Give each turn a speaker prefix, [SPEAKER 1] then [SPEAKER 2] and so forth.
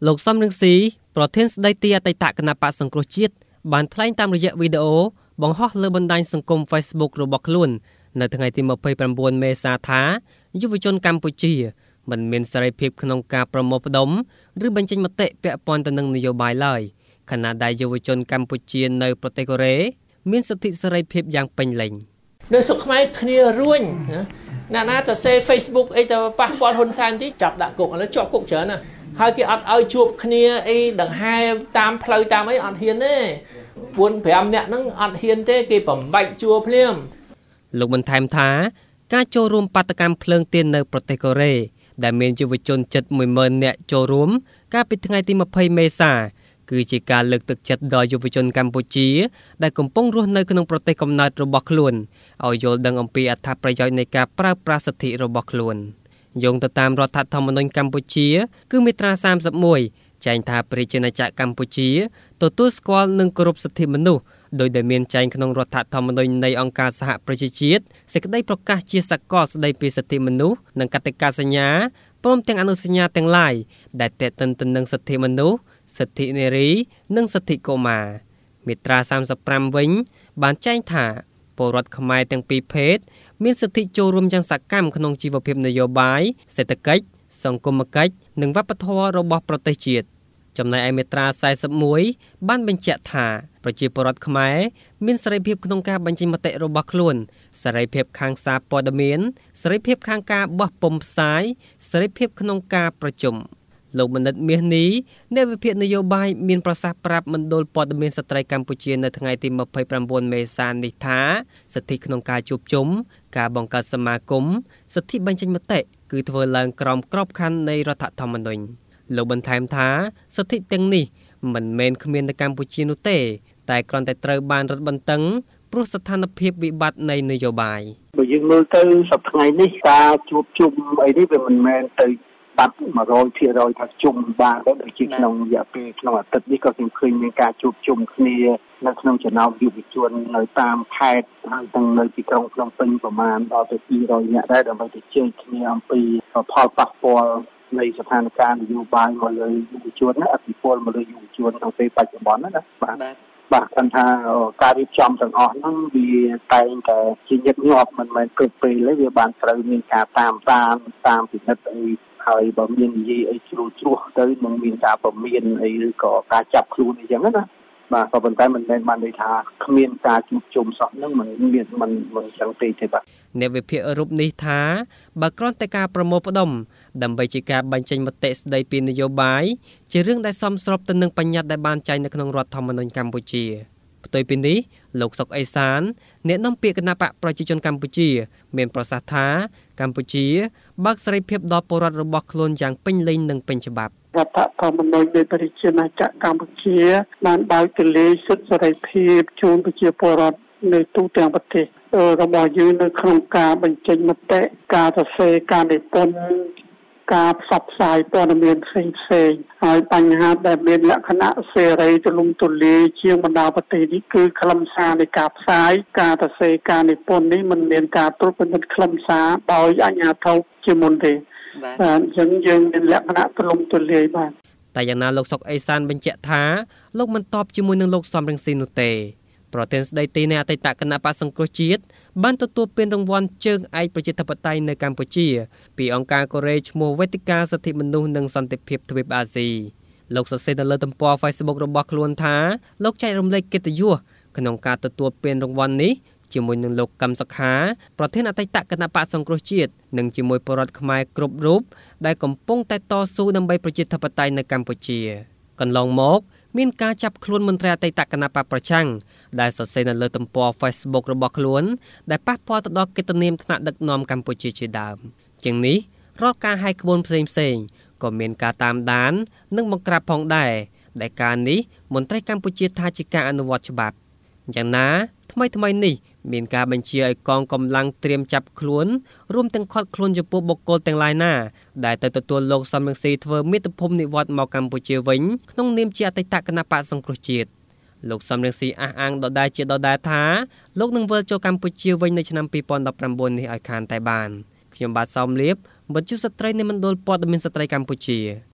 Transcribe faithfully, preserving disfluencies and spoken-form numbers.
[SPEAKER 1] លោកសំរងស៊ីប្រធានស្ដីទីអតីតគណៈបកសង្គ្រោះជាតិបានថ្លែងតាមរយៈវីដេអូបង្ហោះលើបណ្ដាញសង្គម Facebook របស់ខ្លួននៅថ្ងៃទីម្ភៃប្រាំបួនមេសាថាយុវជនកម្ពុជាមិនមានសេរីភាពក្នុងការប្រមូលផ្ដុំឬបញ្ចេញមតិពាក់ព័ន្ធទៅនឹងនយោបាយឡើយខណៈដែលយុវជនកម្ពុជានៅប្រទេសកូរ៉េមានសិទ្ធិសេរីភាពយ៉ាងពេញលេញ
[SPEAKER 2] នៅស្រុកខ្មែរគ្នារួញណាណាតែសេ Facebook អីទៅប៉ះពាល់ហ៊ុនសែនទីចាប់ដាក់គុកឥឡូវជាប់គុកច្រើនណាស់ហើយគេអត់ឲ្យជួបគ្នាអីដង្ហែតាមផ្លូវតាមអីអត់ហ៊ានទេបួនប្រាំនាក់ហ្នឹងអត់ហ៊ានទេគេបំបែកជួរភ្លាម
[SPEAKER 1] លោកបានថែមថាការចូលរួមបាតកម្មភ្លើងទៀននៅប្រទេសកូរ៉េដែលមានយុវជនជិត មួយម៉ឺន នាក់ចូលរួមកាលពីថ្ងៃទីម្ភៃមេសាគឺជាការលើកទឹកចិត្តដល់យុវជនកម្ពុជាដែលកំពុងរស់នៅក្នុងប្រទេសកំណើតរបស់ខ្លួនឲ្យយល់ដឹងអំពីអត្ថប្រយោជន៍នៃការប្រើប្រាស់សិទ្ធិរបស់ខ្លួនយោងទៅតាមរដ្ឋធម្មនុញ្ញកម្ពុជាគឺមាត្រាសាមសិបមួយចែងថាប្រជាណាចក្រកម្ពុជាទទួលស្គាល់និងគោរពសិទ្ធិមនុស្សដោយដែលមានចែងក្នុងរដ្ឋធម្មនុញ្ញនៃអង្គការសហប្រជាជាតិសេចក្តីប្រកាសជាសកលស្តីពីសិទ្ធិមនុស្សនិងកតិកាសញ្ញាព្រមទាំងអនុសញ្ញាទាំងឡាយដែលទាក់ទិនទៅនឹងសិទ្ធិមនុស្សសិទ្ធិនារីនិងសិទ្ធិកុមារមាត្រាសាមសិបប្រាំវិញបានចែងថាពលរដ្ឋខ្មែរទាំងពីរភេទមានសិទ្ធិចូលរួមយ៉ាងសកម្មក្នុងជីវភាពនយោបាយសេដ្ឋកិច្ចសង្គមគិច្ចនិងវប្បធម៌របស់ប្រទេសជាតិចំណែកឯមាត្រាសែសិបមួយបានបញ្ជាក់ថាប្រជាពលរដ្ឋខ្មែរមានសេរីភាពក្នុងការបញ្ចេញមតិរបស់ខ្លួនសេរីភាពខាងសារព័ត៌មានសេរីភាពខាងការបោះពុម្ពផ្សាយសេរីភាពក្នុងការប្រជុំលោកបណ្ឌិតមាសនេះអ្នកវិភាគនយោបាយមានប្រសាសន៍ប្រាប់មណ្ឌលព័ត៌មានស្ត្រីកម្ពុជានៅថ្ងៃទីម្ភៃប្រាំបួនមេសានេះថាសិទ្ធិក្នុងការជួបជុំការបង្កើតសមាគមសិទ្ធិបញ្ចេញមតិគឺធ្វើឡើងក្រោមក្របខ័ណ្ឌនៃរដ្ឋធម្មនុញ្ញលោកបន្ថែមថាសិទ្ធិទាំងនេះមិនមែនគ្មាននៅកម្ពុជានោះទេតែគ្រាន់តែត្រូវបានរឹតបន្តឹងព្រោះស្ថានភាពវិបត្តិនៃនយោបាយ
[SPEAKER 3] បើយើងមើលទៅសប្តាហ៍នេះការជួបជុំអីនេះវាមិនមែនទៅបាត់មួយរយភាគរយថាជុំបានដែរដូចជាក្នុងរយៈពេលក្នុងអាទិត្យនេះក៏ខ្ញុំឃើញមានការជួបជុំគ្នានៅក្នុងចំណោមយុវជននៅតាមខេត្តហើយទាំងនៅទីក្រុងភ្នំពេញប្រមាណដល់ទៅពីររយនាក់ដែរដើម្បីទៅជែកគ្នាអំពីផលប៉ះពាល់នៃស្ថានភាពនយោបាយមកលើយុវជនណាអភិពលមកលើយុវជនក្នុងពេលបច្ចុប្បន្នណាបាទបាទគាត់ថាការរៀបចំទាំងអស់ហ្នឹងវាតែងតែជាញឹកញាប់មិនមែនគ្រប់ពេលទេវាបានត្រូវមានការតាមតាមតាមពិនិត្យអីហើយបើមាននិយាយអីជ្រុលជ្រោះទៅនឹងមានការប្រមានអីឬក៏ការចាប់ខ្លួនអីចឹងណាបាទក៏ប៉ុន្តែមិនមែនបានន័យថាគ្មានការជួបជុំសោះហ្នឹងមិនមានមិនមិនចឹងទេទេបាទ
[SPEAKER 1] អ្នកវិភាគរូបនេះថាបើគ្រាន់តែការប្រមូលផ្ដុំដើម្បីជាការបញ្ចេញមតិស្ដីពីនយោបាយជារឿងដែលសមស្របទៅនឹងបញ្ញត្តិដែលបានចែងនៅក្នុងរដ្ឋធម្មនុញ្ញកម្ពុជាផ្ទុយពីនេះលោកសុកអេសានអ្នកនាំពាក្យគណៈបកប្រជាជនកម្ពុជាមានប្រសាសន៍ថាកម្ពុជាបើកសេរីភាពដល់ពលរដ្ឋរបស់ខ្លួនយ៉ាងពេញលេញនិងពេញច្បាប់
[SPEAKER 4] រដ្ឋធម្មនុញ្ញនៃប្រជាណាចក្រកម្ពុជាបានបើកទូលាយសិទ្ធិសេរីភាពជូនប្រជាពលរដ្ឋនៅទូទាំងប្រទេសរបស់យើងនៅក្នុងការបញ្ចេញមតិការសរសេរការនិពន្ធការផ្សព្វផ្សាយព័ត៌មានផ្សេងផ្សេងហើយបញ្ហាដែលមានលក្ខណៈសេរីទូលំទូលាយជាងបណ្ដាប្រទេសនេះគឺខ្លឹមសារនៃការផ្សាយការសរសេរការនិពន្ធនេះមិនមានការត្រួតពិនិត្យខ្លឹមសារដោយអាជ្ញាធរជាមុនទេបាទអញ្ចឹងយើងមានលក្ខណៈទូលំទូលាយបាទ
[SPEAKER 1] តែយ៉ាងណាលោកសុកអេសានបញ្ជាក់ថាលោកមិនតបជាមួយនឹងលោកសំរងស៊ីនោះទេប្រធានស្ដីទីនៃអតីតគណៈបក្សសង្គ្រោះជាតិបានទទួលពានរង្វាន់ជើងឯកប្រជាធិបតេយ្យនៅកម្ពុជាពីអង្គការកូរ៉េឈ្មោះវេទិកាសិទ្ធិមនុស្សនិងសន្តិភាពទ្វីបអាស៊ីលោកសរសេរនៅលើទំព័រ Facebook របស់ខ្លួនថាលោកចែករំលែកកិត្តិយសក្នុងការទទួលពានរង្វាន់នេះជាមួយនឹងលោកកឹមសុខាប្រធានអតីតគណៈបក្សសង្គ្រោះជាតិនិងជាមួយពលរដ្ឋខ្មែរគ្រប់រូបដែលកំពុងតែតស៊ូដើម្បីប្រជាធិបតេយ្យនៅកម្ពុជាកន្លងមកមានការចាប់ខ្លួនមន្ត្រីអតីតគណៈបកប្រឆាំងដែលសរសេរនៅលើទំព័រ Facebook របស់ខ្លួនដែលប៉ះពាល់ទៅដល់កិត្តិនាមថ្នាក់ដឹកនាំកម្ពុជាជាដើមជាងនេះរាល់ការហាយក្បួនផ្សេងផ្សេងក៏មានការតាមដាននិងបង្ក្រាបផងដែរដែលការនេះមន្ត្រីកម្ពុជាថាជាការអនុវត្តច្បាប់យ៉ាងណាថ្មីថ្មីនេះមានការបញ្ជាឲ្យកងកម្លាំងត្រៀមចាប់ខ្លួនរួមទាំងឃាត់ខ្លួនចំពោះបុគ្គលទាំងឡាយណាដែលទៅទទួលលោកសំរងស៊ីធ្វើមាតុភូមិនិវត្តន៍មកកម្ពុជាវិញក្នុងនាមជាអតីតគណៈបក្សសង្គ្រោះជាតិលោកសំរងស៊ីអះអាងដដែលជាដដែលថាលោកនឹងវិលចូលកម្ពុជាវិញនៅឆ្នាំពីរពាន់ដប់ប្រាំបួននេះឲ្យខានតែបានខ្ញុំបាទសោមលៀបវិទ្យុស្ត្រីនៃមណ្ឌលព័ត៌មានស្ត្រីកម្ពុជា